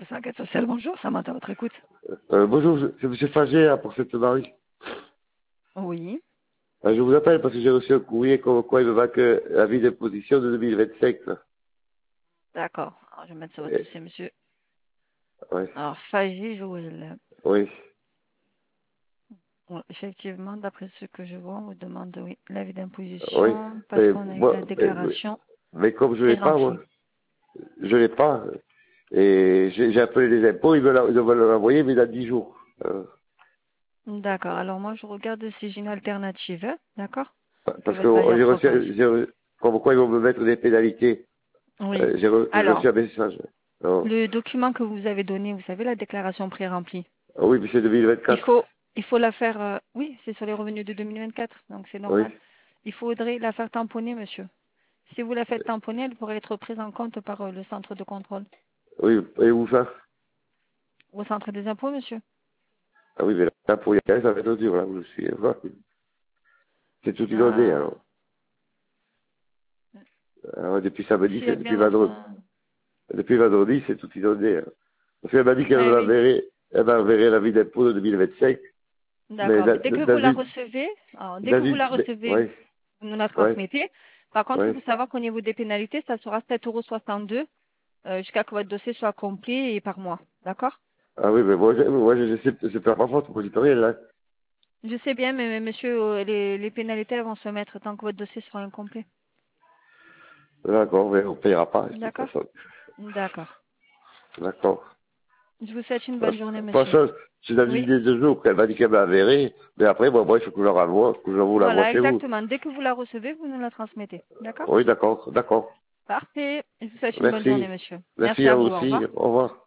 504 Social, bonjour, Samantha, à votre écoute. Bonjour, c'est M. Faget hein, pour cette Marie. Oui, Je vous appelle parce que j'ai reçu un courrier comme quoi il me va que l'avis d'imposition de 2025. Là. d'accord. Alors, je vais mettre sur votre Et- dossier, monsieur. ouais, Alors, Fagy Joël. oui, Bon, effectivement, d'après ce que je vois, on vous demande, oui, l'avis oui. d'imposition, parce Mais, qu'on a eu la moi, déclaration mais comme je l'ai pas, moi, pré-remplie. je l'ai pas. Et j'ai appelé les impôts, ils veulent l'envoyer, mais dans 10 jours. D'accord. Alors, moi, je regarde si j'ai une alternative, hein, d'accord, que Parce votre que bailleur propose. comme quoi ils vont me mettre des pénalités. Oui. J'ai reçu Alors, un message. Non. le document que vous avez donné, vous savez, la déclaration pré-remplie. Ah oui, mais c'est Il 2024. faut, il faut la faire, oui, c'est sur les revenus de 2024, donc c'est Oui, normal. Il faudrait la faire tamponner, monsieur. Si vous la faites tamponner, elle pourrait être prise en compte par le centre de contrôle. oui, et où ça? Au centre des impôts, monsieur. Ah oui, mais là, pour y aller, ça va être dur, là où je suis. C'est tout inondé, Euh, alors. Alors, depuis samedi, S'il y a depuis bien vendredi, besoin. depuis vendredi, c'est tout inondé. Hein. Parce qu'elle m'a dit qu'elle Eh oui, elle m'enverrait la vie d'impôt de 2025, mais d'accord. Mais dès que vous la recevez, alors, dès que vous la recevez, ouais, vous nous la ouais, transmettez. Par contre, il ouais. faut savoir qu'au niveau des pénalités, ça sera 7,62 € jusqu'à que votre dossier soit complet et par mois. D'accord? Ah oui, mais c'est pas ma faute, moi, j'y peux rien, là. Je sais bien, mais monsieur, les pénalités elles vont se mettre tant que votre dossier sera incomplet. D'accord, mais on payera pas, de toute D'accord? façon. D'accord. D'accord. Je vous souhaite une De bonne journée, toute monsieur. façon, c'est dans Oui. une idée de jours qu'elle m'a dit qu'elle m'enverrait, mais après, moi, il faut que je la renvoie, que je vous la vois Voilà, chez vous. exactement. Dès que vous la recevez, vous nous la transmettez. D'accord? Oui, d'accord, d'accord. Parfait. Je vous souhaite une bonne journée, Merci. monsieur. Merci Merci à à vous vous. Au aussi. revoir. Au revoir.